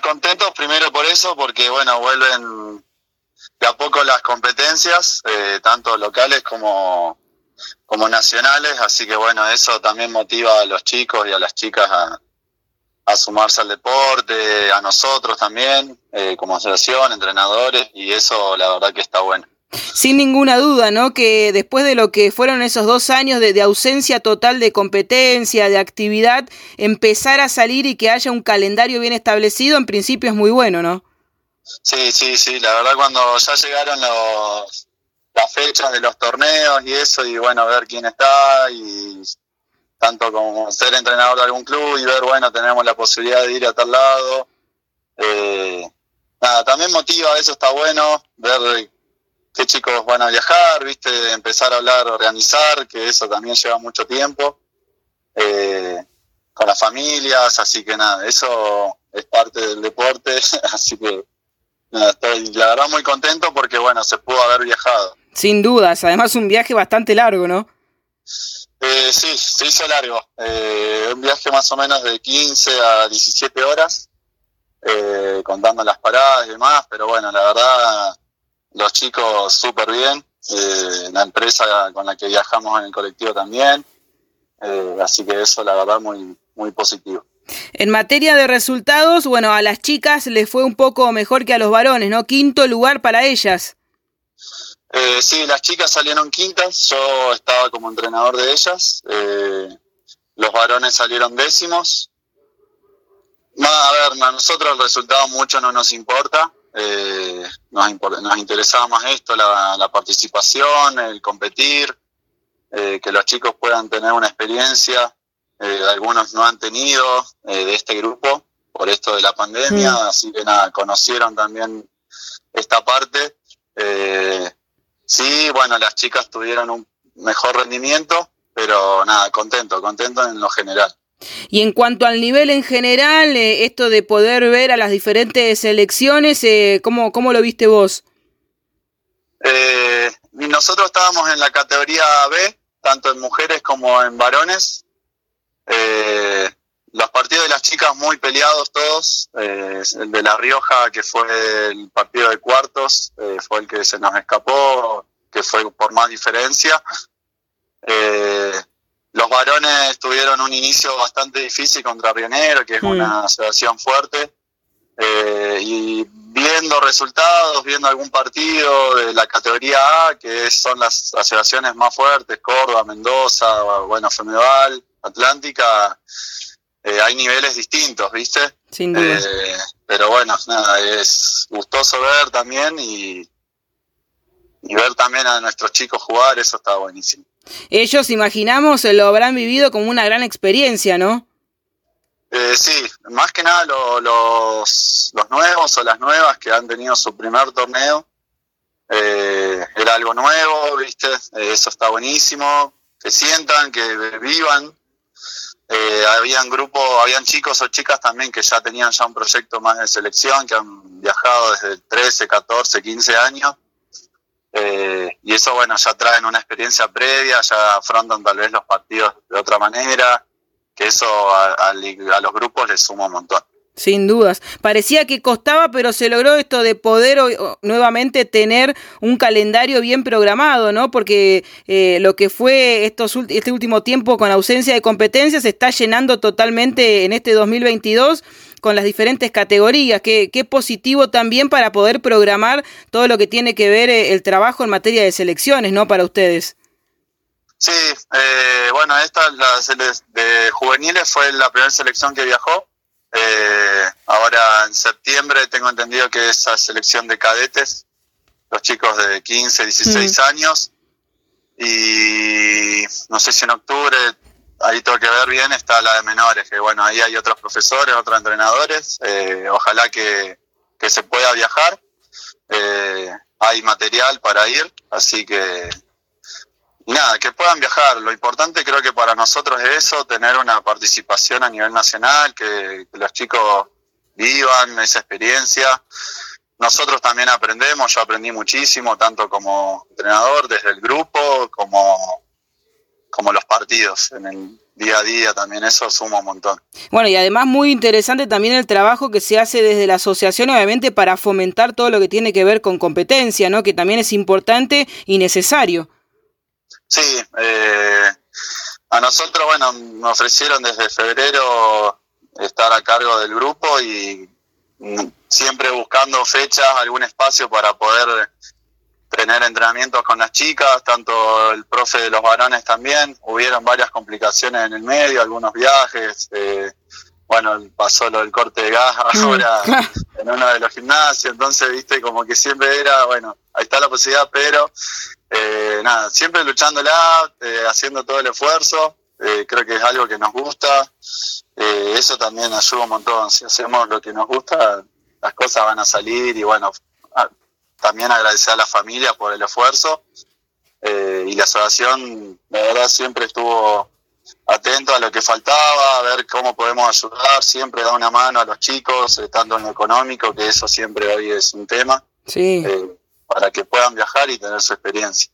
contentos primero por eso, porque bueno, vuelven de a poco las competencias, tanto locales como nacionales, así que bueno, eso también motiva a los chicos y a las chicas a sumarse al deporte, a nosotros también, como asociación, entrenadores, y eso la verdad que está bueno. Sin ninguna duda, ¿no? Que después de lo que fueron esos 2 años de ausencia total de competencia, de actividad, empezar a salir y que haya un calendario bien establecido, en principio es muy bueno, ¿no? Sí, la verdad cuando ya llegaron las fechas de los torneos y eso, y bueno, ver quién está, y tanto como ser entrenador de algún club y ver, bueno, tenemos la posibilidad de ir a tal lado. Nada, también motiva, eso está bueno, ver qué chicos van a viajar, viste, empezar a hablar, organizar, que eso también lleva mucho tiempo, con las familias, así que nada, eso es parte del deporte, así que nada, estoy la verdad muy contento porque bueno, se pudo haber viajado. Sin dudas, además un viaje bastante largo, ¿no? Sí, se hizo largo, un viaje más o menos de 15 a 17 horas, contando las paradas y demás, pero bueno, la verdad, los chicos súper bien, la empresa con la que viajamos en el colectivo también, así que eso la verdad muy, muy positivo. En materia de resultados, bueno, a las chicas les fue un poco mejor que a los varones, ¿no? 5º lugar para ellas. Sí, las chicas salieron quintas, yo estaba como entrenador de ellas, los varones salieron 10º. A ver, a nosotros el resultado mucho no nos importa, nos interesaba más esto, la participación, el competir, que los chicos puedan tener una experiencia, algunos no han tenido de este grupo por esto de la pandemia, así que nada, conocieron también esta parte. Sí, bueno, las chicas tuvieron un mejor rendimiento, pero nada, contento en lo general. Y en cuanto al nivel en general, esto de poder ver a las diferentes selecciones, ¿cómo lo viste vos? Nosotros estábamos en la categoría B, tanto en mujeres como en varones. Los partidos de las chicas muy peleados todos. El de La Rioja, que fue el partido de cuartos, fue el que se nos escapó, que fue por más diferencia. Los varones tuvieron un inicio bastante difícil contra Río Negro, que es una asociación fuerte, y viendo resultados, viendo algún partido de la categoría A, que son las asociaciones más fuertes, Córdoba, Mendoza, bueno, Femeval, Atlántica, hay niveles distintos, ¿viste? Sin duda. Pero bueno, nada, es gustoso ver también y ver también a nuestros chicos jugar, eso está buenísimo. Ellos, imaginamos, lo habrán vivido como una gran experiencia, ¿no? Sí, más que nada los nuevos o las nuevas que han tenido su primer torneo, era algo nuevo, ¿viste? Eso está buenísimo, que sientan, que vivan. Habían chicos o chicas también que ya tenían ya un proyecto más de selección, que han viajado desde 13, 14, 15 años. Y eso, bueno, ya traen una experiencia previa, ya afrontan tal vez los partidos de otra manera, que eso a los grupos les suma un montón. Sin dudas. Parecía que costaba, pero se logró esto de poder nuevamente tener un calendario bien programado, ¿no? Porque lo que fue este último tiempo con ausencia de competencias se está llenando totalmente en este 2022 con las diferentes categorías. Qué positivo también para poder programar todo lo que tiene que ver el trabajo en materia de selecciones, ¿no? Para ustedes. Sí, bueno, esta de juveniles fue la primera selección que viajó. Ahora en septiembre tengo entendido que es la selección de cadetes, los chicos de 15, 16 años, y no sé si en octubre, ahí tengo que ver bien, está la de menores, que bueno, ahí hay otros profesores, otros entrenadores, ojalá que se pueda viajar, hay material para ir, así que nada, que puedan viajar. Lo importante creo que para nosotros es eso, tener una participación a nivel nacional, que los chicos vivan esa experiencia. Nosotros también aprendemos, yo aprendí muchísimo, tanto como entrenador, desde el grupo, como como los partidos en el día a día, también eso suma un montón. Bueno, y además muy interesante también el trabajo que se hace desde la asociación, obviamente, para fomentar todo lo que tiene que ver con competencia, ¿no? Que también es importante y necesario. Sí, a nosotros, bueno, me ofrecieron desde febrero estar a cargo del grupo y siempre buscando fechas, algún espacio para poder tener entrenamientos con las chicas, tanto el profe de los varones también. Hubieron varias complicaciones en el medio, algunos viajes, bueno, pasó lo del corte de gas ahora en uno de los gimnasios, entonces, viste, como que siempre era, bueno, ahí está la posibilidad, pero nada, siempre luchándola, haciendo todo el esfuerzo. Creo que es algo que nos gusta, eso también ayuda un montón. Si hacemos lo que nos gusta, las cosas van a salir. Y bueno, también agradecer a la familia por el esfuerzo, y la asociación, la verdad, siempre estuvo atento a lo que faltaba, a ver cómo podemos ayudar, siempre da una mano a los chicos, tanto en lo económico, que eso siempre hoy es un tema, sí, para que puedan viajar y tener su experiencia.